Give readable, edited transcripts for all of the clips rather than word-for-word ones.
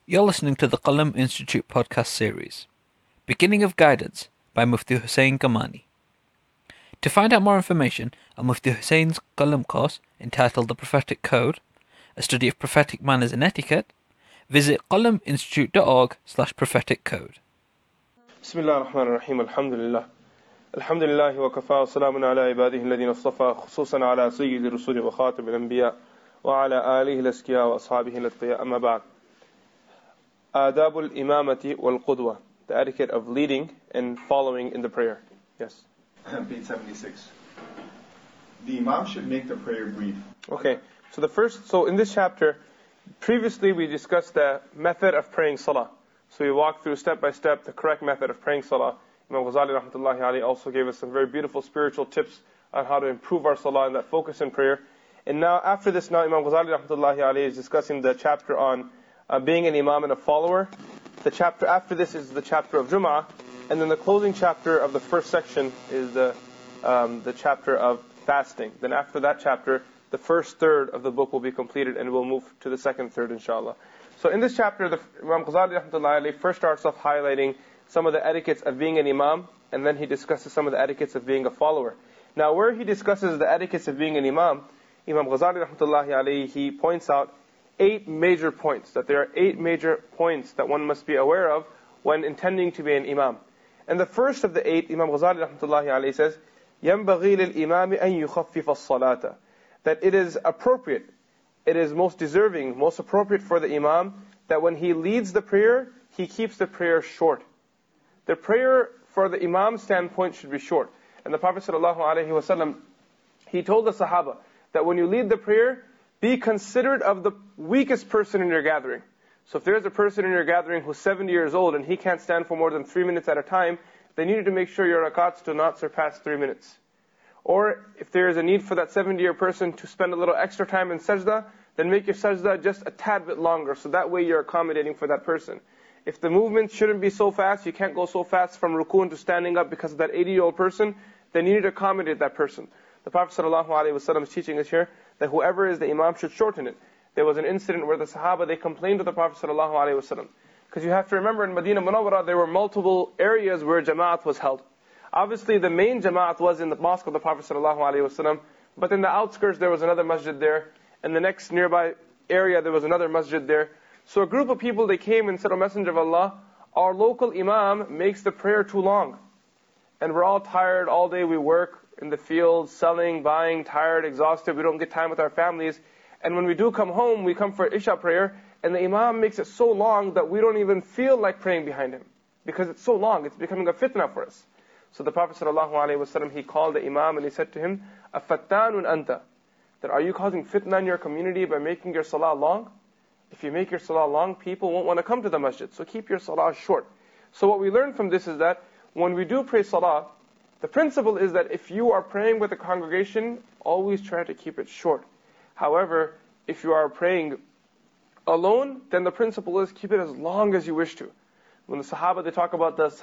You're listening to the Qalam Institute podcast series, Beginning of Guidance by Mufti Hussain Kamani. To find out more information on Mufti Hussain's Qalam course entitled The Prophetic Code, a study of prophetic manners and etiquette, visit qalaminstitute.org/prophetic code. بسم الله الرحمن الرحيم الحمد لله الحمد لله وكفى وسلام على عباده الذين اصطفى خصوصا على سيد الرسول وخاتم الأنبياء وعلى آله الأزكياء وأصحابه الأتقياء أما بعد. آداب الإمامة والقدوة, the etiquette of leading and following in the prayer. Yes. Page 76. The Imam should make the prayer brief. Okay, so in this chapter, previously we discussed the method of praying salah. So we walked through step by step the correct method of praying salah. Imam Ghazali rahmatullahi alayhi also gave us some very beautiful spiritual tips on how to improve our salah and that focus in prayer. And now after this, Imam Ghazali rahmatullahi alayhi is discussing the chapter on being an imam and a follower. The chapter after this is the chapter of Jum'ah, and then the closing chapter of the first section is the chapter of fasting. Then after that chapter, the first third of the book will be completed, and we'll move to the second third, inshallah. So in this chapter, Imam Ghazali rahmatullahi alayhi first starts off highlighting some of the etiquettes of being an imam, and then he discusses some of the etiquettes of being a follower. Now where he discusses the etiquettes of being an imam, Imam Ghazali rahmatullahi alayhi, he points out 8 major points, that there are 8 major points that one must be aware of when intending to be an imam. And the first of the 8, Imam Ghazali rahmatullahi alayhi says, يَنْبَغِي لِلْإِمَامِ أَنْ يُخَفِّفَ الصَّلَاةَ, that it is appropriate, it is most deserving, most appropriate for the imam that when he leads the prayer, he keeps the prayer short. The prayer for the imam's standpoint should be short. And the Prophet ﷺ, he told the Sahaba that when you lead the prayer, be considerate of the weakest person in your gathering. So if there's a person in your gathering who's 70 years old and he can't stand for more than 3 minutes at a time, then you need to make sure your rakats do not surpass 3 minutes. Or if there is a need for that 70-year person to spend a little extra time in sajda, then make your sajda just a tad bit longer, so that way you're accommodating for that person. If the movement shouldn't be so fast, you can't go so fast from rukun to standing up because of that 80-year-old person, then you need to accommodate that person. The Prophet ﷺ is teaching us here that whoever is the imam should shorten it. There was an incident where the Sahaba, they complained to the Prophet ﷺ. Because you have to remember, in Medina Munawwara, there were multiple areas where Jama'at was held. Obviously, the main Jama'at was in the mosque of the Prophet ﷺ, but in the outskirts there was another masjid there, and the next nearby area there was another masjid there. So a group of people, they came and said, "O Messenger of Allah, our local imam makes the prayer too long. And we're all tired, all day we work in the fields, selling, buying, tired, exhausted, we don't get time with our families. And when we do come home, we come for Isha prayer, and the imam makes it so long that we don't even feel like praying behind him. Because it's so long, it's becoming a fitna for us." So the Prophet ﷺ, he called the imam and he said to him, "Afattanun anta?" That are you causing fitna in your community by making your salah long? If you make your salah long, people won't want to come to the masjid. So keep your salah short. So what we learn from this is that when we do pray salah, the principle is that if you are praying with the congregation, always try to keep it short. However, if you are praying alone, then the principle is keep it as long as you wish to. When the Sahaba, they talk about the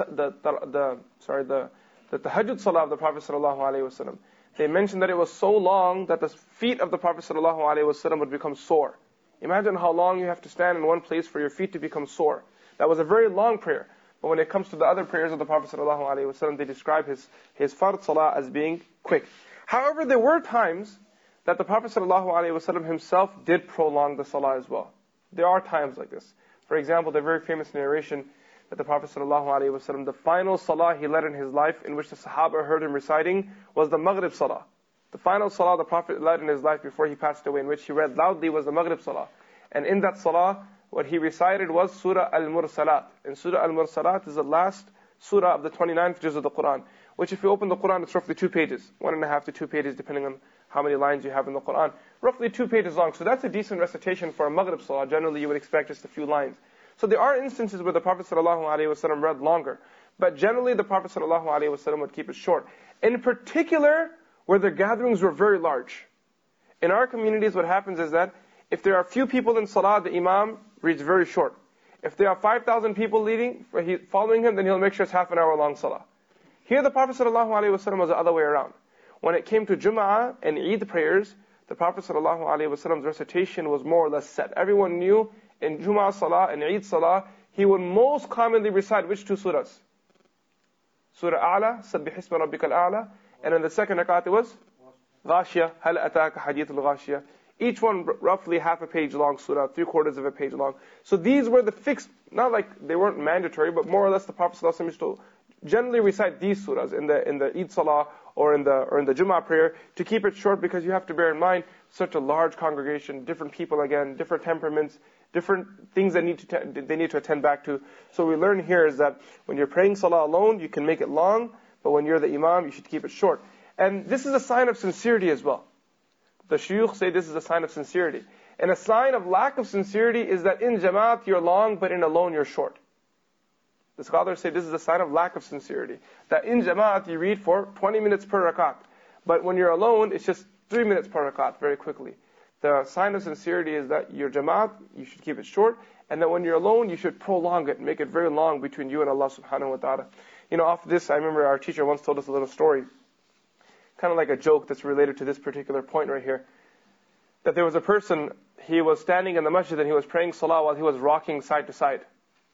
tahajjud salah of the Prophet ﷺ, they mentioned that it was so long that the feet of the Prophet ﷺ would become sore. Imagine how long you have to stand in one place for your feet to become sore. That was a very long prayer. But when it comes to the other prayers of the Prophet ﷺ, they describe his fard salah as being quick. However, there were times that the Prophet ﷺ himself did prolong the salah as well. There are times like this. For example, the very famous narration that the Prophet ﷺ, the final salah he led in his life, in which the Sahaba heard him reciting, was the Maghrib salah. The final salah the Prophet led in his life before he passed away, in which he read loudly, was the Maghrib salah. And in that salah, what he recited was Surah Al-Mursalat. And Surah Al-Mursalat is the last surah of the 29th juz of the Quran, which if you open the Quran, it's roughly 2 pages, 1.5 to 2 pages, depending on how many lines you have in the Quran. Roughly 2 pages long. So that's a decent recitation for a Maghrib salah. Generally, you would expect just a few lines. So there are instances where the Prophet ﷺ read longer. But generally, the Prophet ﷺ would keep it short. In particular, where the gatherings were very large. In our communities, what happens is that if there are few people in salah, the imam reads very short. If there are 5,000 people following him, then he'll make sure it's half an hour long salah. Here the Prophet ﷺ was the other way around. When it came to Jum'ah and Eid prayers, the Prophet ﷺ's recitation was more or less set. Everyone knew in Jum'ah Salah and Eid Salah, he would most commonly recite which two surahs? Surah A'la, Sabbih Isma Rabbika al-A'la, and in the second rakat it was Ghashiyah, Hal Ataka Hadith al-Ghashiyah. Each one roughly half a page long surah, 3/4 of a page long. So these were the fixed, not like they weren't mandatory, but more or less the Prophet ﷺ used to generally recite these surahs in the Eid Salah or in the Jummah prayer to keep it short, because you have to bear in mind such a large congregation, different people again, different temperaments, different things that they need to attend back to. So we learn here is that when you're praying Salah alone, you can make it long, but when you're the Imam, you should keep it short. And this is a sign of sincerity as well. The shuyukh say this is a sign of sincerity. And a sign of lack of sincerity is that in Jamaat you're long, but in alone you're short. The scholars say this is a sign of lack of sincerity. That in Jamaat you read for 20 minutes per rakat. But when you're alone, it's just 3 minutes per rakat, very quickly. The sign of sincerity is that your Jamaat, you should keep it short. And that when you're alone, you should prolong it, make it very long between you and Allah subhanahu wa ta'ala. Off this, I remember our teacher once told us a little story. Kind of like a joke that's related to this particular point right here. That there was a person, he was standing in the masjid and he was praying salah while he was rocking side to side.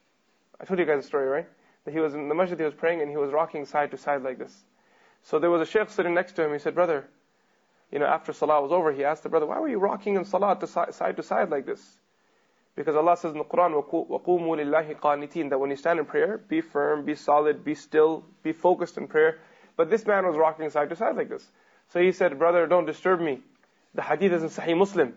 I told you guys the story, right? That he was in the masjid, he was praying and he was rocking side to side like this. So there was a shaykh sitting next to him. He said, brother, after salah was over, he asked the brother, why were you rocking in salah side to side like this? Because Allah says in the Quran, وَقُومُوا لِلَّهِ قَانِتِينَ, that when you stand in prayer, be firm, be solid, be still, be focused in prayer. But this man was rocking side to side like this. So he said, brother, don't disturb me. The hadith is in Sahih Muslim.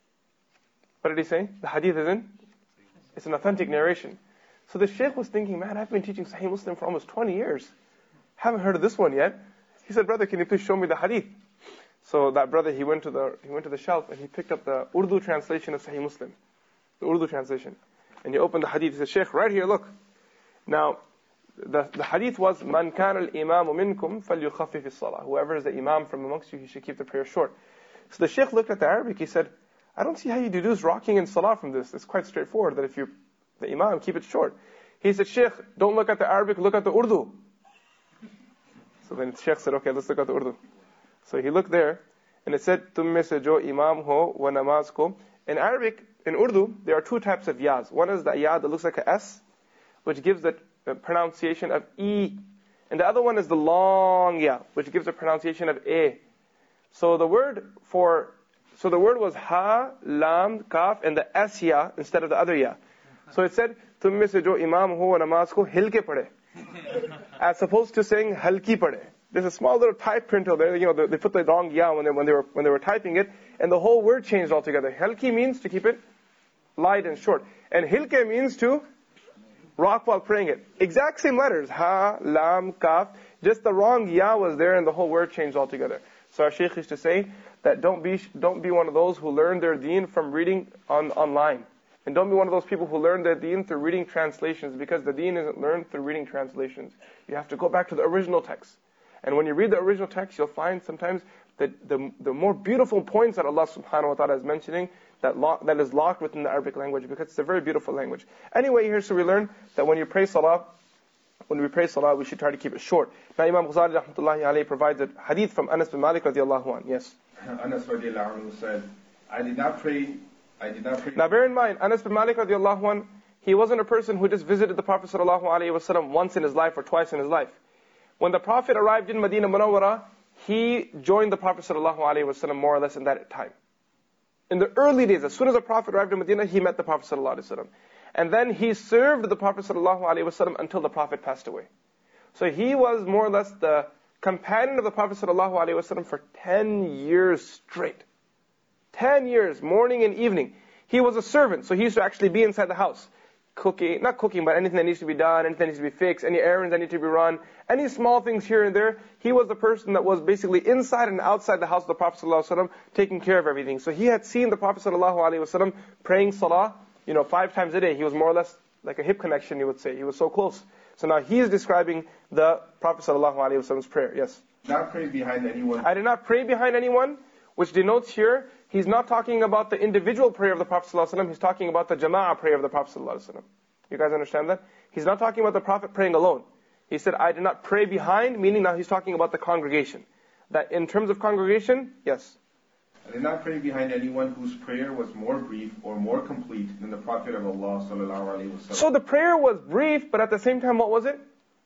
What did he say? The hadith is in? It's an authentic narration. So the shaykh was thinking, man, I've been teaching Sahih Muslim for almost 20 years. Haven't heard of this one yet. He said, brother, can you please show me the hadith? So that brother, he went to the shelf and he picked up the Urdu translation of Sahih Muslim. The Urdu translation. And he opened the hadith. He said, Shaykh, right here, look. Now, the hadith was, Man kana al-imamu minkum falyukhaffif as-salah. Whoever is the imam from amongst you, he should keep the prayer short. So the shaykh looked at the Arabic, he said, I don't see how you deduce rocking in salah from this. It's quite straightforward that if you, the imam, keep it short. He said, Shaykh, don't look at the Arabic, look at the Urdu. So then the shaykh said, okay, let's look at the Urdu. So he looked there, and it said, Tumme se jo imam ho wa namaz ko. In Arabic, in Urdu, there are two types of yas. One is the ya that looks like a S, which gives the pronunciation of E. And the other one is the long ya, which gives a pronunciation of A. So the word was ha, lam, kaf, and the S ya instead of the other ya. So it said, Tumme se jo imam ho wa namaz ko hilke pade. As opposed to saying halki pade. There's a small little type printer there. They put the wrong ya when they were typing it, and the whole word changed altogether. Halki means to keep it light and short, and hilke means to rock while praying it. Exact same letters, ha, lam, kaf. Just the wrong ya was there, and the whole word changed altogether. So our shaykh used to say that don't be one of those who learn their deen from reading online. And don't be one of those people who learn their deen through reading translations, because the deen isn't learned through reading translations. You have to go back to the original text. And when you read the original text, you'll find sometimes that the more beautiful points that Allah subhanahu wa ta'ala is mentioning, that is locked within the Arabic language, because it's a very beautiful language. Anyway, here so we learn that when we pray salah, we should try to keep it short. Now Imam Ghazali rahmatullahi alayhi provides a hadith from Anas bin Malik radiallahu anh. Yes. Anas radiallahu anhu said, I did not pray. Now bear in mind, Anas bin Malik radiallahu anh, he wasn't a person who just visited the Prophet sallallahu alayhi wasallam once in his life or twice in his life. When the Prophet arrived in Medina Munawwara, he joined the Prophet ﷺ more or less in that time. In the early days, as soon as the Prophet arrived in Medina, he met the Prophet ﷺ. And then he served the Prophet ﷺ until the Prophet passed away. So he was more or less the companion of the Prophet ﷺ for 10 years straight. 10 years, morning and evening. He was a servant, so he used to actually be inside the house. Not cooking, but anything that needs to be done, anything that needs to be fixed, any errands that need to be run, any small things here and there. He was the person that was basically inside and outside the house of the Prophet ﷺ, taking care of everything. So he had seen the Prophet ﷺ praying salah, 5 times a day. He was more or less like a hip connection, you would say. He was so close. So now he is describing the Prophet ﷺ's prayer. Yes? Not pray behind anyone. I did not pray behind anyone, which denotes here, he's not talking about the individual prayer of the Prophet ﷺ, he's talking about the jama'ah prayer of the Prophet ﷺ. You guys understand that? He's not talking about the Prophet praying alone. He said, I did not pray behind, meaning now he's talking about the congregation. That in terms of congregation, yes. I did not pray behind anyone whose prayer was more brief or more complete than the Prophet of Allah sallallahu alaihi wasallam. So the prayer was brief, but at the same time, what was it?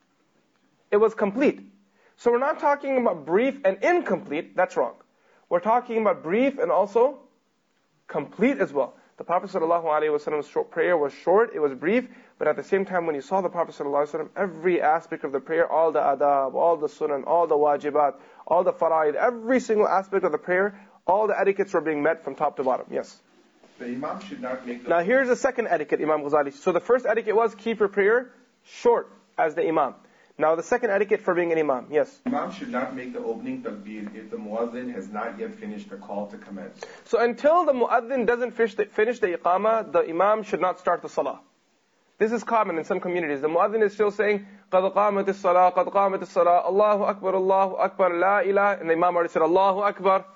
It was complete. So we're not talking about brief and incomplete. That's wrong. We're talking about brief and also complete as well. The Prophet ﷺ's short prayer was short, it was brief, but at the same time when you saw the Prophet ﷺ, every aspect of the prayer, all the adab, all the sunan, all the wajibat, all the fara'id, every single aspect of the prayer, all the etiquettes were being met from top to bottom. Yes? The Imam should not make the... Now here's the second etiquette, Imam Ghazali. So the first etiquette was keep your prayer short as the Imam. Now the second etiquette for being an Imam. Yes? The Imam should not make the opening takbir if the muazzin has not yet finished the call to commence. So until the muazzin doesn't finish the iqamah, the Imam should not start the salah. This is common in some communities. The muazzin is still saying, قَدْ قَامَتِ الصَّلَاةِ قَدْ قَامَتِ الصَّلَاةِ Allahu Akbar, La ilaha, and the Imam already said, Allahu Akbar.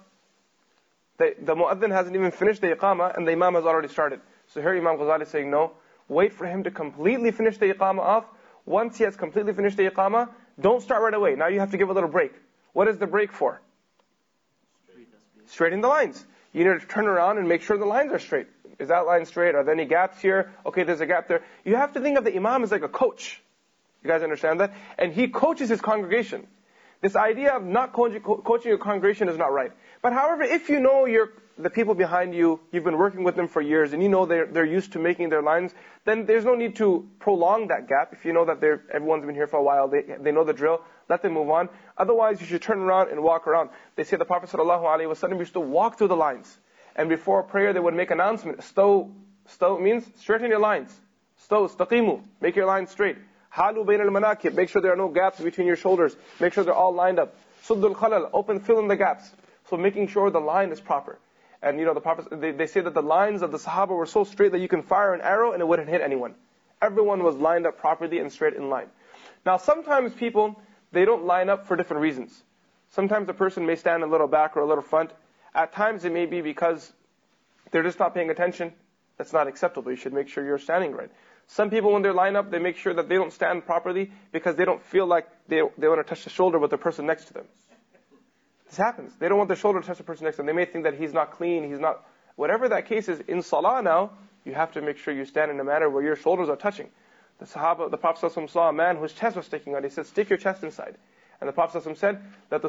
The muazzin hasn't even finished the iqamah, and the Imam has already started. So here Imam Ghazali is saying, no, wait for him to completely finish the iqamah off. Once he has completely finished the iqamah, don't start right away. Now you have to give a little break. What is the break for? Straighten the lines. You need to turn around and make sure the lines are straight. Is that line straight? Are there any gaps here? Okay, there's a gap there. You have to think of the Imam as like a coach. You guys understand that? And he coaches his congregation. This idea of not coaching your congregation is not right. But however, if you know the people behind you, you've been working with them for years, and you know they're used to making their lines, then there's no need to prolong that gap. If you know that everyone's been here for a while, they know the drill, let them move on. Otherwise, you should turn around and walk around. They say the Prophet ﷺ used to walk through the lines. And before prayer, they would make announcement. Staw means straighten your lines. Staqimu, make your lines straight. Halu bayn al-manakib, make sure there are no gaps between your shoulders. Make sure they're all lined up. Suddul khalal, fill in the gaps. So making sure the line is proper. And the Prophet, they say that the lines of the Sahaba were so straight that you can fire an arrow and it wouldn't hit anyone. Everyone was lined up properly and straight in line. Now sometimes people, they don't line up for different reasons. Sometimes a person may stand a little back or a little front. At times it may be because they're just not paying attention. That's not acceptable. You should make sure you're standing right. Some people, when they line up, they make sure that they don't stand properly because they don't feel like they want to touch the shoulder with the person next to them. This happens. They don't want their shoulder to touch the person next to them. They may think that he's not clean, he's not... Whatever that case is, in salah now, you have to make sure you stand in a manner where your shoulders are touching. The Prophet ﷺ saw a man whose chest was sticking out. He said, stick your chest inside. And the Prophet ﷺ said, that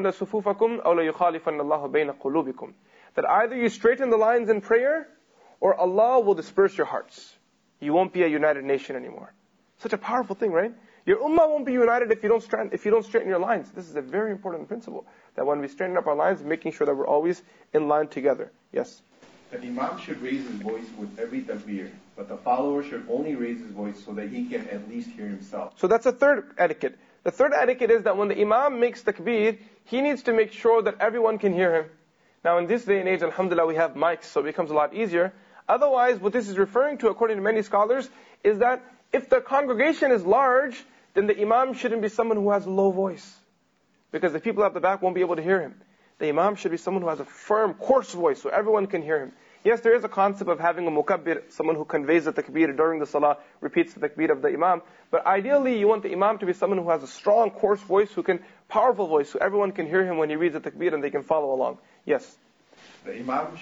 that either you straighten the lines in prayer, or Allah will disperse your hearts. You won't be a united nation anymore. Such a powerful thing, right? Your ummah won't be united if you don't straighten your lines. This is a very important principle. That when we straighten up our lines, making sure that we're always in line together. Yes? The Imam should raise his voice with every takbir, but the follower should only raise his voice so that he can at least hear himself. So that's a third etiquette. The third etiquette is that when the Imam makes takbir, he needs to make sure that everyone can hear him. Now in this day and age, alhamdulillah, we have mics, so it becomes a lot easier. Otherwise, what this is referring to, according to many scholars, is that if the congregation is large, then the Imam shouldn't be someone who has a low voice. Because the people at the back won't be able to hear him. The Imam should be someone who has a firm, coarse voice, so everyone can hear him. Yes, there is a concept of having a mukabbir, someone who conveys the takbir during the salah, repeats the takbir of the Imam. But ideally, you want the Imam to be someone who has a strong, coarse voice, powerful voice, so everyone can hear him when he reads the takbir and they can follow along. Yes? The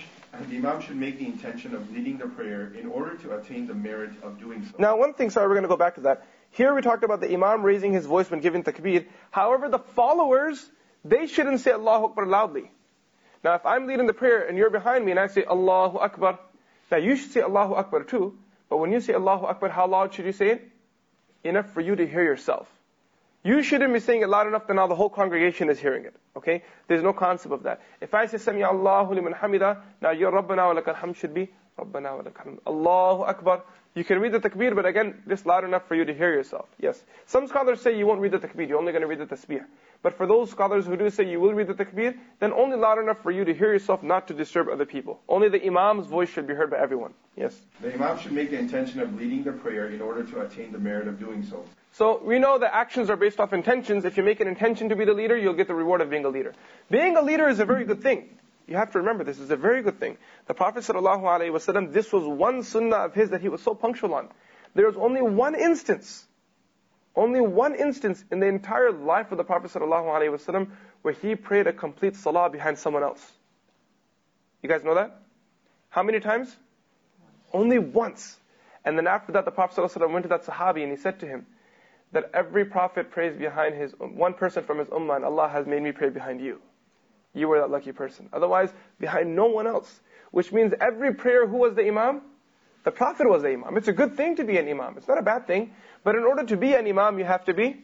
Imam should make the intention of leading the prayer in order to attain the merit of doing so. Now one thing, we're going to go back to that. Here we talked about the Imam raising his voice when giving takbir. However, the followers, they shouldn't say Allahu Akbar loudly. Now if I'm leading the prayer and you're behind me and I say Allahu Akbar, now you should say Allahu Akbar too. But when you say Allahu Akbar, how loud should you say it? Enough for you to hear yourself. You shouldn't be saying it loud enough that now the whole congregation is hearing it. Okay? There's no concept of that. If I say Sami Allahu liman hamida, now your Rabbana wa lakal hamd should be Rabbana wa lakal hamd. Allahu Akbar. You can read the takbir, but again, just loud enough for you to hear yourself. Yes. Some scholars say you won't read the takbir, you're only going to read the tasbih. But for those scholars who do say you will read the takbir, then only loud enough for you to hear yourself, not to disturb other people. Only the Imam's voice should be heard by everyone. Yes. The Imam should make the intention of leading the prayer in order to attain the merit of doing so. So we know that actions are based off intentions. If you make an intention to be the leader, you'll get the reward of being a leader. Being a leader is a very good thing. You have to remember this is a very good thing. The Prophet ﷺ, this was one sunnah of his that he was so punctual on. There was only one instance in the entire life of the Prophet ﷺ where he prayed a complete salah behind someone else. You guys know that? How many times? Only once. And then after that, the Prophet ﷺ went to that Sahabi and he said to him that every prophet prays behind one person from his ummah, and Allah has made me pray behind you. You were that lucky person. Otherwise, behind no one else. Which means every prayer, who was the Imam? The Prophet was the Imam. It's a good thing to be an Imam. It's not a bad thing. But in order to be an Imam, you have to be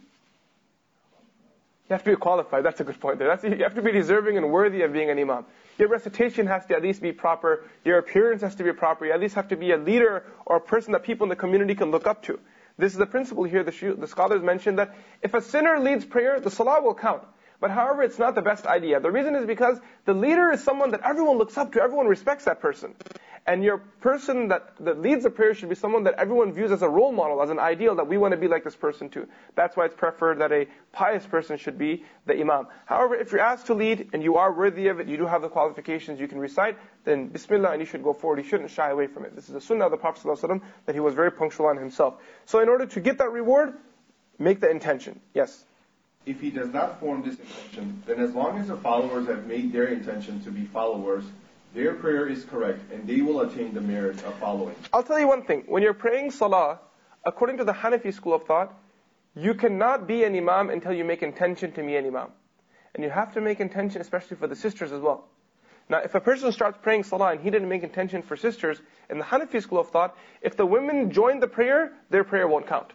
qualified. That's a good point there. You have to be deserving and worthy of being an Imam. Your recitation has to at least be proper. Your appearance has to be proper. You at least have to be a leader or a person that people in the community can look up to. This is the principle here. The scholars mention that if a sinner leads prayer, the salah will count. But however, it's not the best idea. The reason is because the leader is someone that everyone looks up to, everyone respects that person. And your person that leads the prayer should be someone that everyone views as a role model, as an ideal, that we want to be like this person too. That's why it's preferred that a pious person should be the Imam. However, if you're asked to lead and you are worthy of it, you do have the qualifications, you can recite, then Bismillah, and you should go forward. You shouldn't shy away from it. This is the sunnah of the Prophet ﷺ, that he was very punctual on himself. So in order to get that reward, make the intention. Yes? If he does not form this intention, then as long as the followers have made their intention to be followers, their prayer is correct, and they will attain the merit of following. I'll tell you one thing. When you're praying salah, according to the Hanafi school of thought, you cannot be an Imam until you make intention to be an Imam. And you have to make intention, especially for the sisters as well. Now, if a person starts praying salah and he didn't make intention for sisters, in the Hanafi school of thought, if the women join the prayer, their prayer won't count.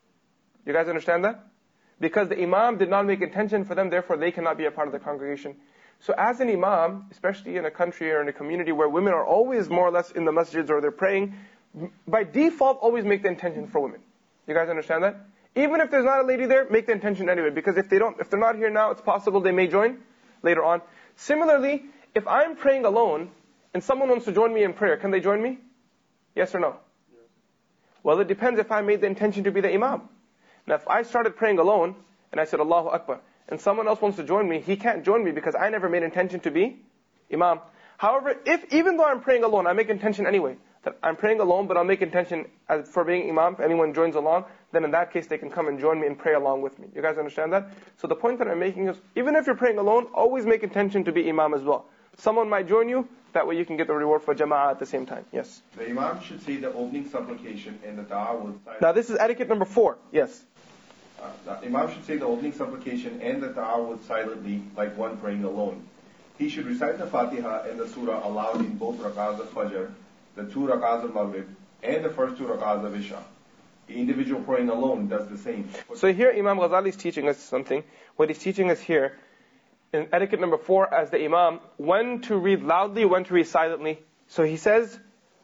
You guys understand that? Because the Imam did not make intention for them, therefore they cannot be a part of the congregation. So as an Imam, especially in a country or in a community where women are always more or less in the masjids or they're praying, by default always make the intention for women. You guys understand that? Even if there's not a lady there, make the intention anyway. Because if they're not here now, it's possible they may join later on. Similarly, if I'm praying alone and someone wants to join me in prayer, can they join me? Yes or no? Yes. Well, it depends if I made the intention to be the Imam. Now, if I started praying alone, and I said, Allahu Akbar, and someone else wants to join me, he can't join me because I never made intention to be Imam. However, even though I'm praying alone, I make intention anyway, that I'm praying alone, but I'll make intention for being Imam, if anyone joins along, then in that case they can come and join me and pray along with me. You guys understand that? So the point that I'm making is, even if you're praying alone, always make intention to be Imam as well. Someone might join you, that way you can get the reward for Jama'ah at the same time. Yes? The Imam should say the opening supplication and the da'ah will silently. Now this is etiquette number 4. Yes? The Imam should say the opening supplication and the ta'awud silently, like one praying alone. He should recite the Fatiha and the Surah aloud in both rak'ahs of Fajr, the 2 rak'ahs of Maghrib, and the first 2 rak'ahs of Isha. The individual praying alone does the same. So here Imam Ghazali is teaching us something. What he's teaching us here, in etiquette number 4, as the Imam, when to read loudly, when to read silently. So he says,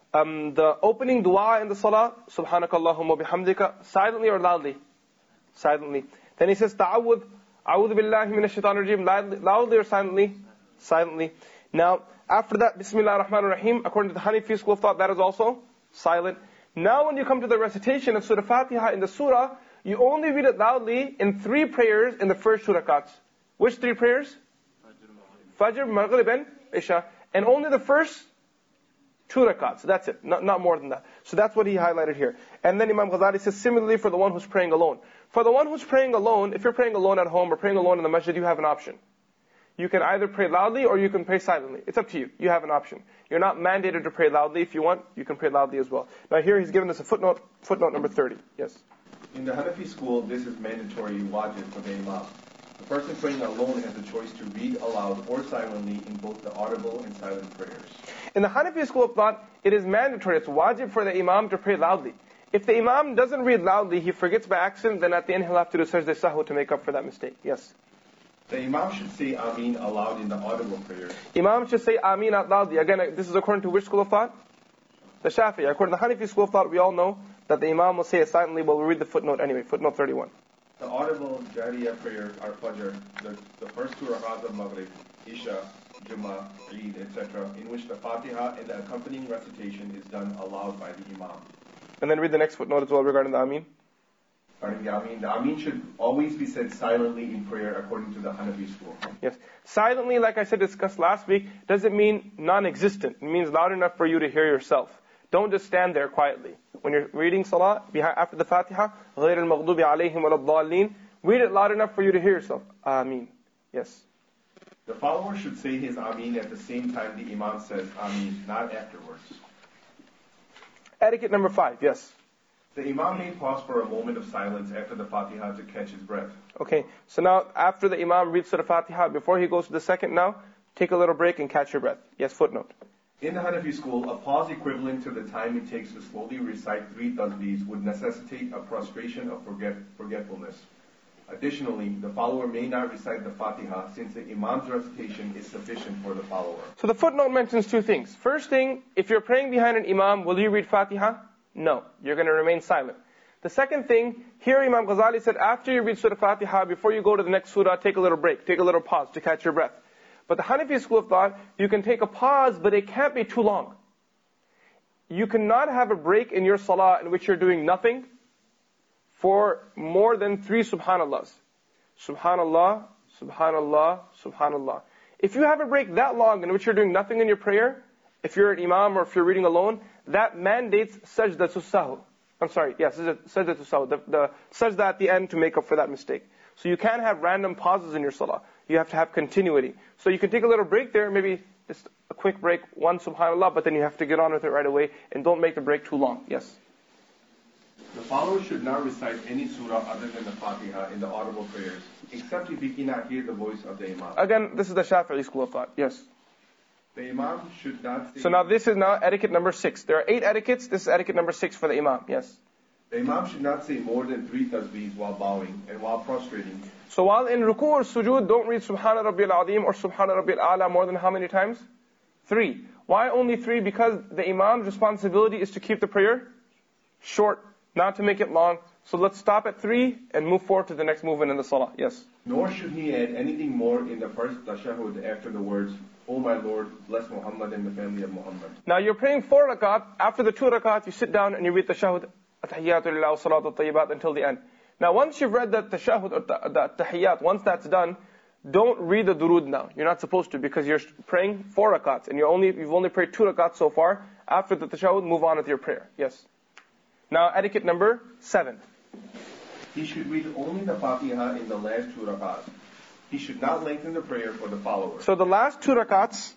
the opening dua in the Salah, Subhanakallahumma bihamdika, silently or loudly? Silently. Then he says, Ta'awudh, A'udhu billahi minash shaitanir rajim, loudly or silently? Silently. Now, after that, Bismillah ar-Rahman ar-Rahim, according to the Hanafi school of thought, that is also silent. Now when you come to the recitation of Surah Fatiha in the Surah, you only read it loudly in 3 prayers in the first 2 rakats. Which 3 prayers? Fajr, Maghrib and Isha. And only the first 2 rakats. That's it. Not more than that. So that's what he highlighted here. And then Imam Ghazali says, similarly for the one who's praying alone. For the one who's praying alone, if you're praying alone at home or praying alone in the masjid, you have an option. You can either pray loudly or you can pray silently. It's up to you. You have an option. You're not mandated to pray loudly. If you want, you can pray loudly as well. Now here he's given us a footnote number 30. Yes? In the Hanafi school, this is mandatory wajib for the Imam. The person praying alone has the choice to read aloud or silently in both the audible and silent prayers. In the Hanafi school of thought, it is mandatory. It's wajib for the Imam to pray loudly. If the Imam doesn't read loudly, he forgets by accident, then at the end he'll have to do sajda sahw to make up for that mistake. Yes? The Imam should say Ameen aloud in the audible prayer. Imam should say Ameen out loudly. Again, this is according to which school of thought? The Shafi'i. According to the Hanafi school of thought, we all know that the Imam will say it silently, but we'll read the footnote anyway. Footnote 31. The audible Jariyah prayers are Fajr, the first 2 rak'ahs of Maghrib, Isha, Jummah, Eid, etc., in which the Fatiha and the accompanying recitation is done aloud by the Imam. And then read the next footnote as well regarding the Ameen. Regarding the Ameen should always be said silently in prayer according to the Hanafi school. Yes. Silently, like I said, discussed last week, doesn't mean non-existent. It means loud enough for you to hear yourself. Don't just stand there quietly. When you're reading Salah, after the Fatiha, غَيْرِ الْمَغْضُوبِ عَلَيْهِمْ وَلَا الضَّالِّينَ, read it loud enough for you to hear yourself. Ameen. Yes. The follower should say his Ameen at the same time the Imam says Ameen, not afterwards. Etiquette number 5, yes. The Imam may pause for a moment of silence after the Fatiha to catch his breath. Okay, so now after the Imam reads Surah Fatiha, before he goes to the second now, take a little break and catch your breath. Yes, footnote. In the Hanafi school, a pause equivalent to the time it takes to slowly recite 3 tasbihs would necessitate a prostration of forgetfulness. Additionally, the follower may not recite the Fatiha since the Imam's recitation is sufficient for the follower. So the footnote mentions 2 things. First thing, if you're praying behind an Imam, will you read Fatiha? No, you're going to remain silent. The second thing, here Imam Ghazali said after you read Surah Fatiha, before you go to the next surah, take a little break, take a little pause to catch your breath. But the Hanafi school of thought, you can take a pause, but it can't be too long. You cannot have a break in your salah in which you're doing nothing for more than 3 subhanallahs. Subhanallah, subhanallah, subhanallah. If you have a break that long in which you're doing nothing in your prayer, if you're an imam or if you're reading alone, that mandates sajdatul sahw. I'm sorry, yes, sajdatul sahw, the sajda at the end to make up for that mistake. So you can't have random pauses in your salah. You have to have continuity. So you can take a little break there, maybe just a quick break, 1 subhanallah, but then you have to get on with it right away, and don't make the break too long. Yes? The follower should not recite any surah other than the Fatiha in the audible prayers, except if he cannot hear the voice of the Imam. Again, this is the Shafi'i school of thought. Yes? The Imam should not say... So now this is now etiquette number 6. There are 8 etiquettes. This is etiquette number 6 for the Imam. Yes? The Imam should not say more than 3 tasbihs while bowing and while prostrating. So while in ruku or sujood, don't read Subhana Rabbiyal Azim or Subhana Rabbiyal A'la more than how many times? 3. Why only 3? Because the Imam's responsibility is to keep the prayer short, not to make it long. So let's stop at 3 and move forward to the next movement in the salah. Yes? Nor should he add anything more in the first tashahhud after the words, "O my Lord, bless Muhammad and the family of Muhammad." Now you're praying 4 rakat. After the 2 rakat, you sit down and you read the tashahhud, At-tahiyyatu lillahi wa salatu tayyibat until the end. Now once you've read the tashahhud or the tahiyyat, once that's done, don't read the durood now. You're not supposed to because you're praying 4 rakats and you've only prayed 2 rakats so far. After the tashahhud, move on with your prayer. Yes? Now etiquette number 7. He should read only the Fatiha in the last 2 rakats. He should not lengthen the prayer for the follower. So the last 2 rakats,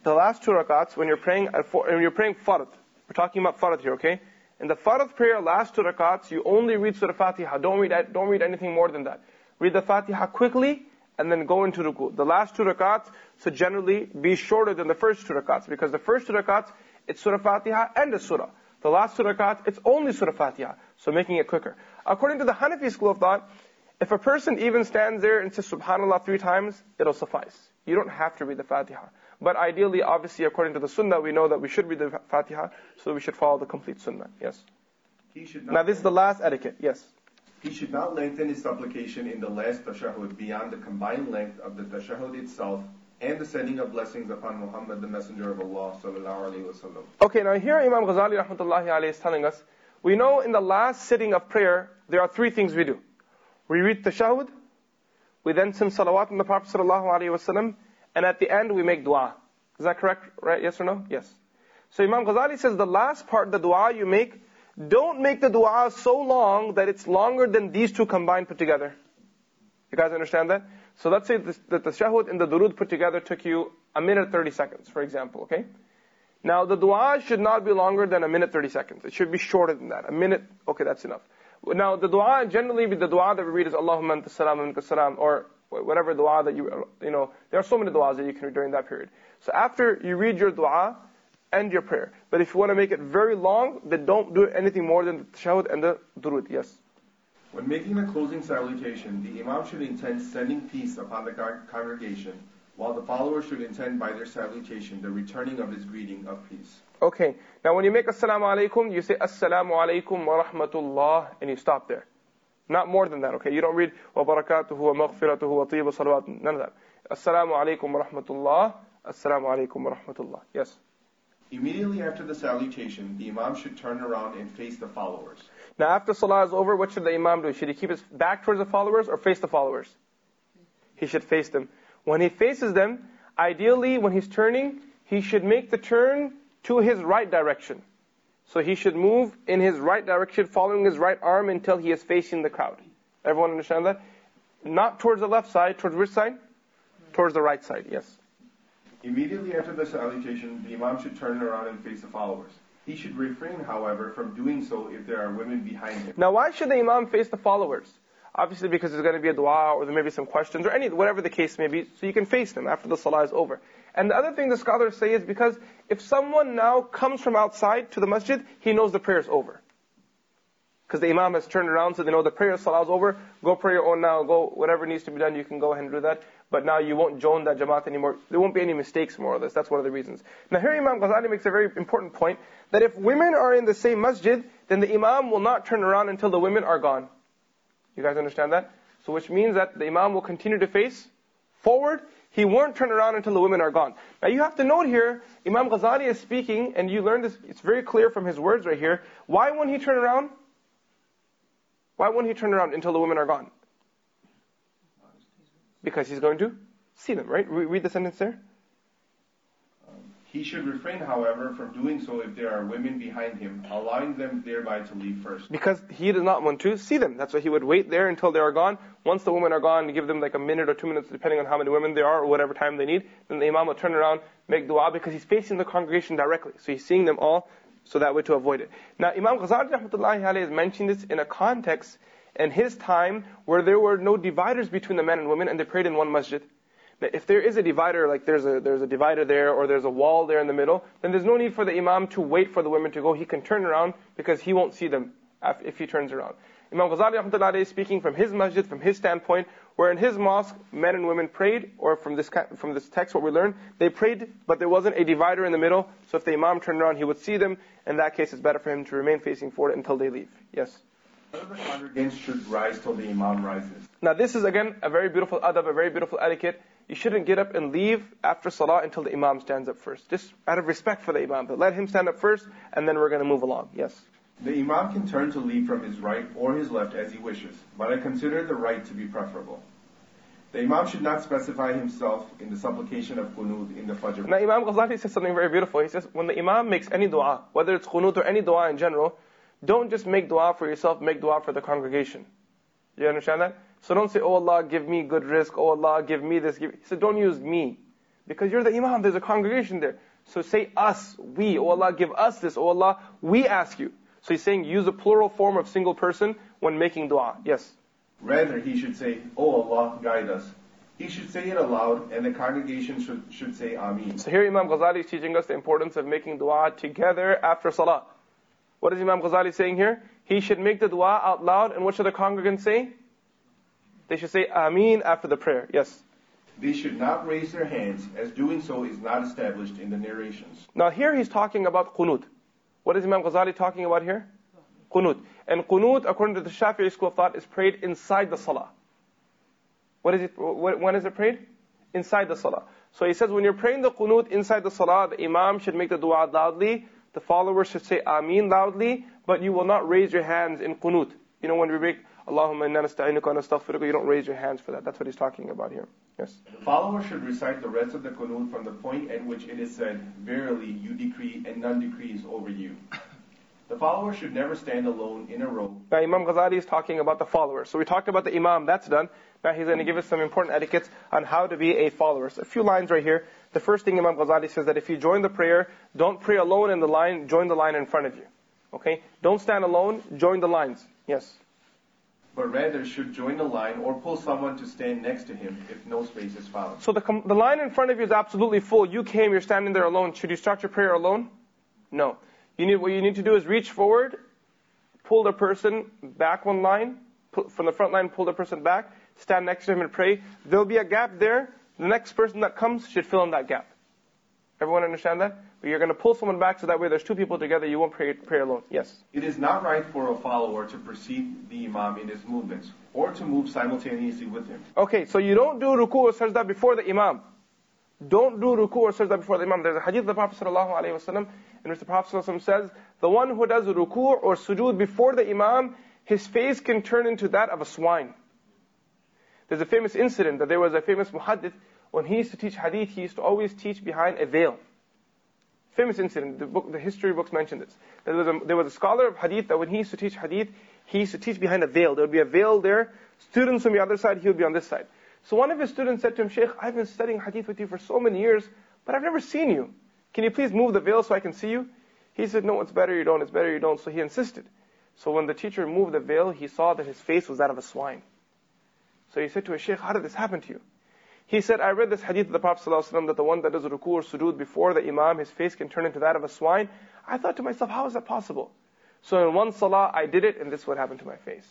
when you're praying fard, we're talking about fard here, okay? In the fard prayer, last 2 rakats, you only read Surah Fatiha. Don't read anything more than that. Read the Fatiha quickly and then go into ruku. The last 2 rakats should generally be shorter than the first 2 rakats because the first 2 rakats, it's Surah Fatiha and a surah. The last 2 rakats, it's only Surah Fatiha, so making it quicker. According to the Hanafi school of thought, if a person even stands there and says Subhanallah 3 times, it'll suffice. You don't have to read the Fatiha. But ideally, obviously, according to the Sunnah, we know that we should read the Fatiha, so we should follow the complete Sunnah. Yes? Now this is the last etiquette. Yes? He should not lengthen his supplication in the last tashahhud beyond the combined length of the tashahhud itself and the sending of blessings upon Muhammad, the Messenger of Allah, sallallahu alaihi wasallam. Okay, now here Imam Ghazali rahmatullahi alayhi is telling us, we know in the last sitting of prayer, there are 3 things we do. We read tashahhud, we then send salawat on the Prophet sallallahu alaihi wasallam, and at the end we make dua. Is that correct? Right? Yes or no? Yes. So Imam Ghazali says the last part, the dua you make, don't make the dua so long that it's longer than these 2 combined put together. You guys understand that? So let's say the tashahhud and the durud put together took you 1 minute 30 seconds, for example, okay? Now the dua should not be longer than 1 minute 30 seconds. It should be shorter than that. 1 minute, okay, that's enough. Now the dua, generally the dua that we read is Allahumma anta salam wa minka salam, or whatever dua that you know, there are so many duas that you can read during that period. So after you read your dua, end your prayer. But if you want to make it very long, then don't do anything more than the tashahhud and the durud. Yes? When making the closing salutation, the Imam should intend sending peace upon the congregation, while the followers should intend by their salutation the returning of his greeting of peace. Okay, now when you make assalamu alaikum, you say assalamu alaikum wa rahmatullah, and you stop there. Not more than that, okay? You don't read wa barakatuhu wa maghfiratuhu wa tayyiba salawat, none of that. Assalamu alaikum wa rahmatullah, assalamu alaikum wa rahmatullah. Yes? Immediately after the salutation, the Imam should turn around and face the followers. Now after salah is over, what should the Imam do? Should he keep his back towards the followers or face the followers? He should face them. When he faces them, ideally when he's turning, he should make the turn to his right direction. So he should move in his right direction, following his right arm until he is facing the crowd. Everyone understand that? Not towards the left side, towards which side? Towards the right side, yes. Immediately after the salutation, the Imam should turn around and face the followers. He should refrain, however, from doing so if there are women behind him. Now, why should the Imam face the followers? Obviously because there's going to be a dua, or there may be some questions, or whatever the case may be, so you can face them after the salah is over. And the other thing the scholars say is because if someone now comes from outside to the masjid, he knows the prayer is over. Because the Imam has turned around, so they know the prayer, salah is over, go pray your own now, go, whatever needs to be done, you can go ahead and do that. But now you won't join that Jamaat anymore. There won't be any mistakes, more or less. That's one of the reasons. Now here Imam Ghazali makes a very important point, that if women are in the same masjid, then the Imam will not turn around until the women are gone. You guys understand that? So which means that the Imam will continue to face forward. He won't turn around until the women are gone. Now you have to note here, Imam Ghazali is speaking, and you learn this, it's very clear from his words right here. Why won't he turn around? Why won't he turn around until the women are gone? Because he's going to see them, right? Read the sentence there. He should refrain, however, from doing so if there are women behind him, allowing them thereby to leave first. Because he does not want to see them. That's why he would wait there until they are gone. Once the women are gone, give them like a minute or 2 minutes, depending on how many women there are, or whatever time they need. Then the Imam will turn around, make dua, because he's facing the congregation directly. So he's seeing them all, so that way to avoid it. Now Imam Ghazali rahmatullahi alayhi has mentioned this in a context in his time where there were no dividers between the men and women, and they prayed in one masjid. Now, if there is a divider, like there's a divider there, or there's a wall there in the middle, then there's no need for the Imam to wait for the women to go. He can turn around because he won't see them if he turns around. Imam Ghazali rahmatullahi alayhi is speaking from his masjid, from his standpoint, where in his mosque, men and women prayed, or from this text what we learned, they prayed, but there wasn't a divider in the middle, so if the Imam turned around, he would see them. In that case, it's better for him to remain facing forward until they leave. Yes? None of the congregants should rise till the Imam rises. Now this is again a very beautiful adab, a very beautiful etiquette. You shouldn't get up and leave after salah until the Imam stands up first. Just out of respect for the Imam. But let him stand up first, and then we're going to move along. Yes? The Imam can turn to leave from his right or his left as he wishes, but I consider the right to be preferable. The Imam should not specify himself in the supplication of qunut in the Fajr. Now Imam Ghazali says something very beautiful. He says, when the Imam makes any dua, whether it's qunut or any dua in general, don't just make dua for yourself, make dua for the congregation. You understand that? So don't say, oh Allah, give me good rizq, oh Allah, give me this. He said, don't use me. Because you're the Imam, there's a congregation there. So say us, we, oh Allah, give us this, oh Allah, we ask you. So he's saying, use a plural form of single person when making dua. Yes? Rather, he should say, oh Allah, guide us. He should say it aloud, and the congregation should say Ameen. So here Imam Ghazali is teaching us the importance of making dua together after salah. What is Imam Ghazali saying here? He should make the dua out loud, and what should the congregants say? They should say Ameen after the prayer. Yes? They should not raise their hands, as doing so is not established in the narrations. Now here he's talking about qunut. What is Imam Ghazali talking about here? Qunut. And qunut, according to the Shafi'i school of thought, is prayed inside the salah. What is it? When is it prayed? Inside the salah. So he says when you're praying the qunut inside the salah, the Imam should make the dua loudly, the followers should say Ameen loudly, but you will not raise your hands in qunut. You know when we make Allahumma inna nasta'inuka wa nastaghfiruka, you don't raise your hands for that. That's what he's talking about here. Yes? The follower should recite the rest of the qunut from the point at which it is said, verily you decree and none decrees over you. The follower should never stand alone in a row. Now Imam Ghazali is talking about the followers. So we talked about the Imam, that's done. Now he's going to give us some important etiquettes on how to be a follower. So a few lines right here. The first thing Imam Ghazali says that if you join the prayer, don't pray alone in the line, join the line in front of you. Okay? Don't stand alone, join the lines. Yes? But rather should join the line or pull someone to stand next to him if no space is found. So the line in front of you is absolutely full. You came, you're standing there alone. Should you start your prayer alone? No. What you need to do is reach forward, pull the person back one line, from the front line, pull the person back, stand next to him and pray. There'll be a gap there. The next person that comes should fill in that gap. Everyone understand that? But you're going to pull someone back so that way there's two people together, you won't pray alone. Yes? It is not right for a follower to precede the Imam in his movements, or to move simultaneously with him. Okay, so you don't do ruku or sajda before the Imam. Don't do ruku or sajda before the Imam. There's a hadith of the Prophet ﷺ in which the Prophet ﷺ says, the one who does ruku or sujood before the Imam, his face can turn into that of a swine. There's a famous incident that there was a famous muhaddith, when he used to teach hadith, he used to always teach behind a veil. Famous incident, the history books mention this. There was a scholar of hadith that when he used to teach hadith, he used to teach behind a veil. There would be a veil there, students on the other side, he would be on this side. So one of his students said to him, Shaykh, I've been studying hadith with you for so many years, but I've never seen you. Can you please move the veil so I can see you? He said, no, it's better you don't, it's better you don't. So he insisted. So when the teacher moved the veil, he saw that his face was that of a swine. So he said to his Shaykh, how did this happen to you? He said, I read this hadith of the Prophet ﷺ that the one that does ruku or sujood before the imam, his face can turn into that of a swine. I thought to myself, how is that possible? So in one salah, I did it, and this would happen to my face.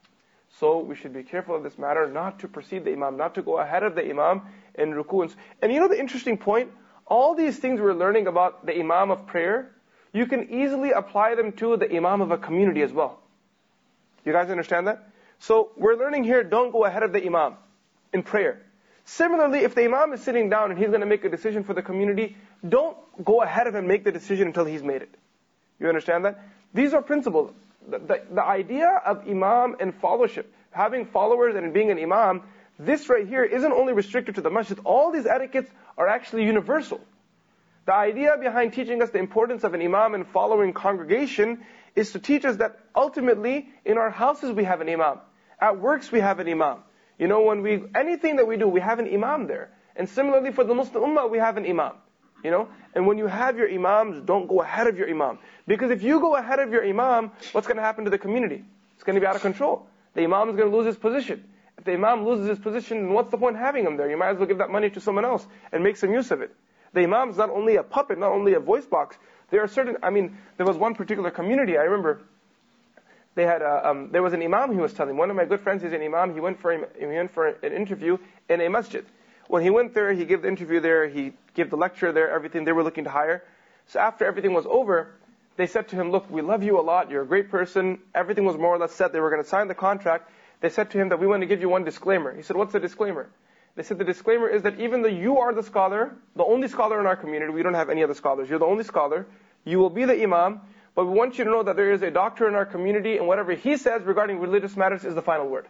So we should be careful of this matter, not to precede the imam, not to go ahead of the imam in ruku. And you know the interesting point? All these things we're learning about the imam of prayer, you can easily apply them to the imam of a community as well. You guys understand that? So we're learning here, don't go ahead of the imam in prayer. Similarly, if the imam is sitting down and he's going to make a decision for the community, don't go ahead of him and make the decision until he's made it. You understand that? These are principles. The idea of imam and followership, having followers and being an imam, this right here isn't only restricted to the masjid. All these etiquettes are actually universal. The idea behind teaching us the importance of an imam and following congregation is to teach us that ultimately in our houses we have an imam. At works we have an imam. You know, anything that we do, we have an imam there. And similarly for the Muslim Ummah, we have an imam. You know, and when you have your imams, don't go ahead of your imam. Because if you go ahead of your imam, what's going to happen to the community? It's going to be out of control. The imam is going to lose his position. If the imam loses his position, then what's the point of having him there? You might as well give that money to someone else and make some use of it. The imam is not only a puppet, not only a voice box. There are certain, there was one particular community, I remember, they had there was an imam he was telling. One of my good friends is an imam. He went for an interview in a masjid. When he went there, he gave the interview there, he gave the lecture there, everything they were looking to hire. So after everything was over, they said to him, look, we love you a lot, you're a great person. Everything was more or less set. They were going to sign the contract. They said to him that we want to give you one disclaimer. He said, what's the disclaimer? They said the disclaimer is that even though you are the scholar, the only scholar in our community, we don't have any other scholars, you're the only scholar, you will be the imam, but we want you to know that there is a doctor in our community and whatever he says regarding religious matters is the final word.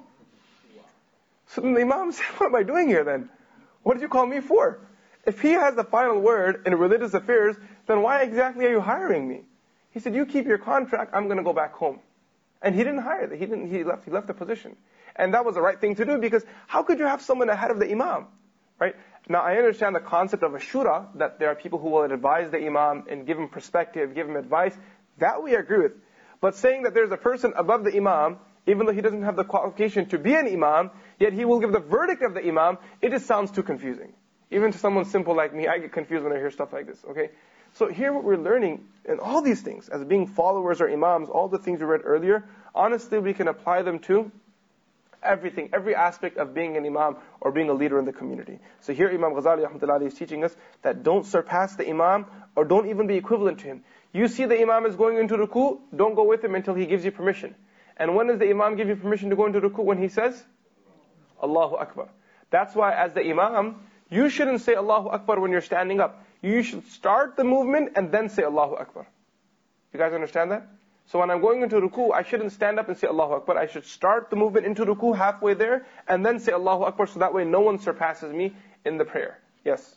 So then the imam said, what am I doing here then? What did you call me for? If he has the final word in religious affairs, then why exactly are you hiring me? He said, you keep your contract, I'm going to go back home. And he didn't hire them. He left the position. And that was the right thing to do, because how could you have someone ahead of the imam? Right? Now I understand the concept of a shura, that there are people who will advise the imam and give him perspective, give him advice. That we agree with. But saying that there's a person above the imam, even though he doesn't have the qualification to be an imam, yet he will give the verdict of the imam, it just sounds too confusing. Even to someone simple like me, I get confused when I hear stuff like this, okay? So here what we're learning, in all these things, as being followers or imams, all the things we read earlier, honestly we can apply them to everything, every aspect of being an imam or being a leader in the community. So here Imam Ghazali rahmatullahi is teaching us that don't surpass the imam or don't even be equivalent to him. You see the imam is going into ruku, don't go with him until he gives you permission. And when does the imam give you permission to go into ruku? When he says, Allahu Akbar. That's why as the imam, you shouldn't say Allahu Akbar when you're standing up. You should start the movement and then say Allahu Akbar. You guys understand that? So when I'm going into ruku, I shouldn't stand up and say Allahu Akbar. I should start the movement into ruku halfway there and then say Allahu Akbar, so that way no one surpasses me in the prayer. Yes?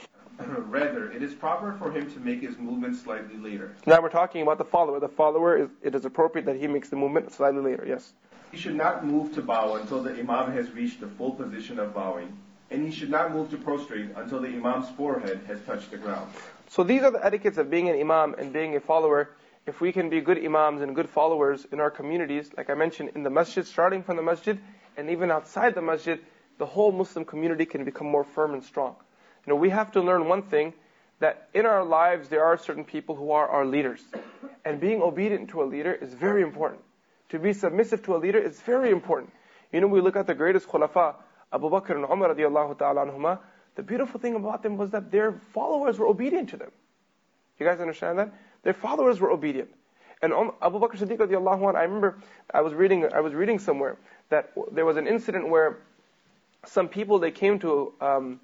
Rather, it is proper for him to make his movement slightly later. Now we're talking about the follower. The follower, it is appropriate that he makes the movement slightly later. Yes? He should not move to bow until the imam has reached the full position of bowing. And he should not move to prostrate until the imam's forehead has touched the ground. So these are the etiquettes of being an imam and being a follower. If we can be good imams and good followers in our communities, like I mentioned, in the masjid, starting from the masjid, and even outside the masjid, the whole Muslim community can become more firm and strong. You know, we have to learn one thing, that in our lives there are certain people who are our leaders. And being obedient to a leader is very important. To be submissive to a leader is very important. You know, we look at the greatest khulafa, Abu Bakr and Umar radiallahu ta'ala anhuma, the beautiful thing about them was that their followers were obedient to them. You guys understand that? Their followers were obedient. And Abu Bakr Siddiq radiallahu anhu, I remember I was reading somewhere that there was an incident where some people, they came to Abu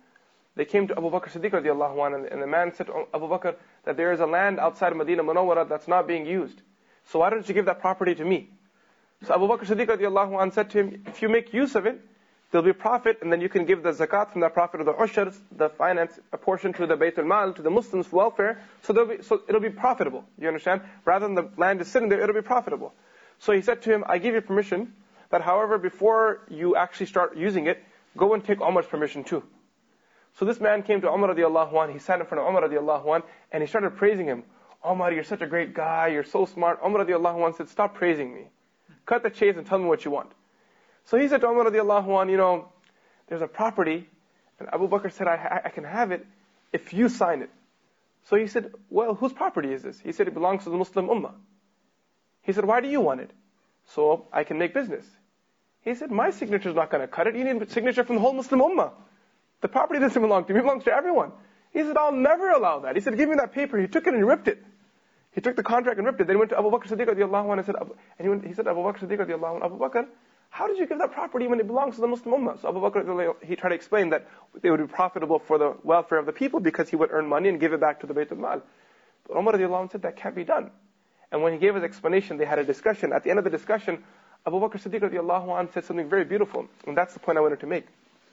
Bakr Siddiq radiallahu anhu, and the man said to Abu Bakr that there is a land outside of Medina Munawwara that's not being used. So why don't you give that property to me? So Abu Bakr Siddiq radiallahu anhu said to him, if you make use of it, there'll be profit, and then you can give the zakat from that profit, or the ushrs, the finance, a portion to the Baytul Mal, to the Muslims' welfare, so it'll be profitable. You understand? Rather than the land is sitting there, it'll be profitable. So he said to him, I give you permission, that however, before you actually start using it, go and take Umar's permission too. So this man came to Umar radiallahu anh, he sat in front of Umar radiallahu anh, and he started praising him. Umar, you're such a great guy, you're so smart. Umar radiallahu anh said, stop praising me. Cut the chase and tell me what you want. So he said to Umar radiallahu anh, there's a property, and Abu Bakr said, I can have it if you sign it. So he said, well, whose property is this? He said, it belongs to the Muslim Ummah. He said, why do you want it? So I can make business. He said, my signature is not going to cut it. You need a signature from the whole Muslim Ummah. The property doesn't belong to me, it belongs to everyone. He said, I'll never allow that. He said, give me that paper. He took it and he ripped it. He took the contract and ripped it. Then he went to Abu Bakr Siddiq radiallahu anhu and said, he said, Abu Bakr Siddiq radiallahu anhu, Abu Bakr, how did you give that property when it belongs to the Muslim Ummah? So Abu Bakr, he tried to explain that they would be profitable for the welfare of the people because he would earn money and give it back to the Bayt al-Mal. But Umar radiallahu anhu said, that can't be done. And when he gave his explanation, they had a discussion. At the end of the discussion, Abu Bakr Siddiq radiallahu anhu said something very beautiful. And that's the point I wanted to make.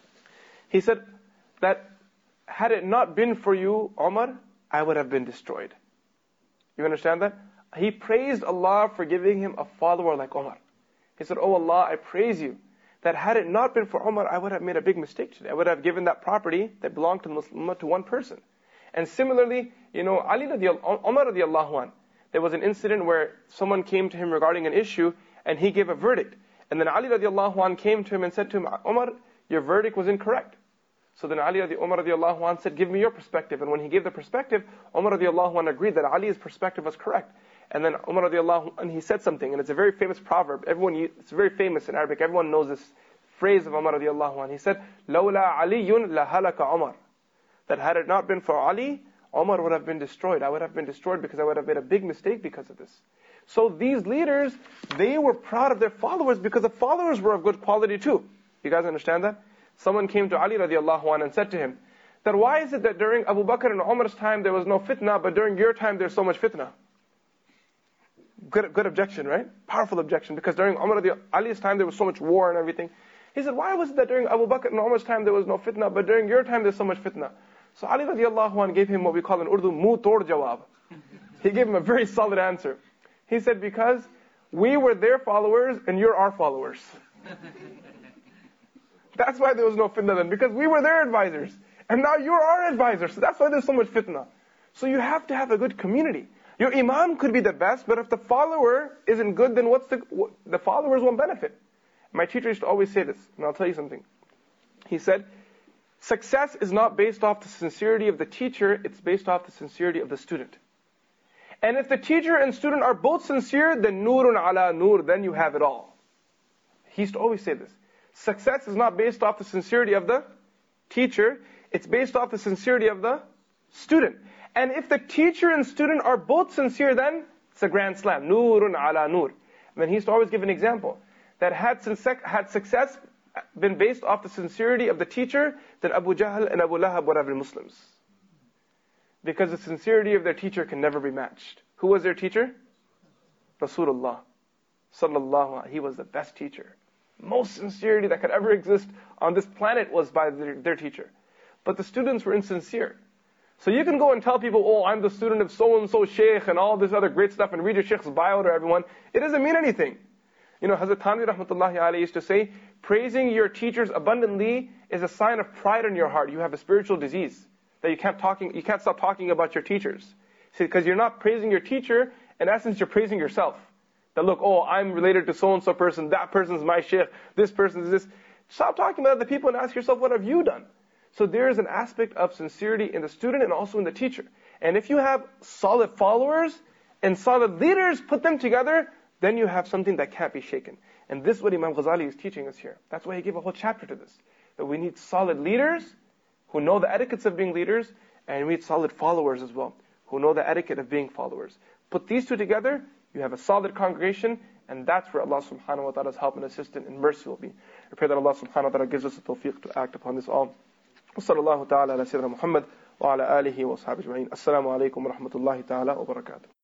He said that had it not been for you, Umar, I would have been destroyed. You understand that? He praised Allah for giving him a follower like Umar. He said, oh Allah, I praise you that had it not been for Umar, I would have made a big mistake today. I would have given that property that belonged to the Muslim Ummah to one person. And similarly, Umar radiallahu anh, there was an incident where someone came to him regarding an issue and he gave a verdict. And then Ali radiallahu anh came to him and said to him, Umar, your verdict was incorrect. So then Umar radiallahu anh said, give me your perspective. And when he gave the perspective, Umar radiallahu anh agreed that Ali's perspective was correct. And then Umar radiallahu anh, he said something, and it's a very famous proverb. It's very famous in Arabic. Everyone knows this phrase of Umar radiallahu anh. He said, لَوْلَا عَلِيٌّ لَهَلَكَ عُمَرٌ. That had it not been for Ali, Umar would have been destroyed. I would have been destroyed because I would have made a big mistake because of this. So these leaders, they were proud of their followers because the followers were of good quality too. You guys understand that? Someone came to Ali radiallahu anh and said to him, that why is it that during Abu Bakr and Umar's time there was no fitna, but during your time there's so much fitna? Good objection, right? Powerful objection, because during Ali's time there was so much war and everything. He said, why was it that during Abu Bakr and Umar's time there was no fitna, but during your time there's so much fitna? So Ali radiallahu anh gave him what we call in Urdu, muh tod jawab. He gave him a very solid answer. He said, because we were their followers and you're our followers. That's why there was no fitna then, because we were their advisors. And now you're our advisors. So that's why there's so much fitna. So you have to have a good community. Your imam could be the best, but if the follower isn't good, then the followers won't benefit. My teacher used to always say this, and I'll tell you something. He said, success is not based off the sincerity of the teacher, it's based off the sincerity of the student. And if the teacher and student are both sincere, then nurun ala nur, then you have it all. He used to always say this. Success is not based off the sincerity of the teacher, it's based off the sincerity of the student. And if the teacher and student are both sincere, then it's a grand slam. Nurun ala nur. And then he used to always give an example. That had success been based off the sincerity of the teacher, then Abu Jahl and Abu Lahab would have been Muslims. Because the sincerity of their teacher can never be matched. Who was their teacher? Rasulullah sallallahu alaihi. He was the best teacher. Most sincerity that could ever exist on this planet was by their teacher. But the students were insincere. So you can go and tell people, oh, I'm the student of so-and-so sheikh and all this other great stuff and read your sheikh's bio to everyone. It doesn't mean anything. Hazrat Thanvi rahmatullahi alayhi used to say, praising your teachers abundantly is a sign of pride in your heart. You have a spiritual disease. That you can't stop talking about your teachers. See, because you're not praising your teacher, in essence you're praising yourself. That look, oh, I'm related to so-and-so person, that person's my sheikh, this person is this. Stop talking about other people and ask yourself, what have you done? So there is an aspect of sincerity in the student and also in the teacher. And if you have solid followers and solid leaders, put them together, then you have something that can't be shaken. And this is what Imam Ghazali is teaching us here. That's why he gave a whole chapter to this. That we need solid leaders who know the etiquettes of being leaders, and we need solid followers as well, who know the etiquette of being followers. Put these two together, you have a solid congregation, and that's where Allah subhanahu wa ta'ala's help and assistance and mercy will be. I pray that Allah subhanahu wa ta'ala gives us the tawfiq to act upon this all. وصلى الله تعالى على سيدنا محمد وعلى آله وصحبه أجمعين. السلام عليكم ورحمة الله تعالى وبركاته.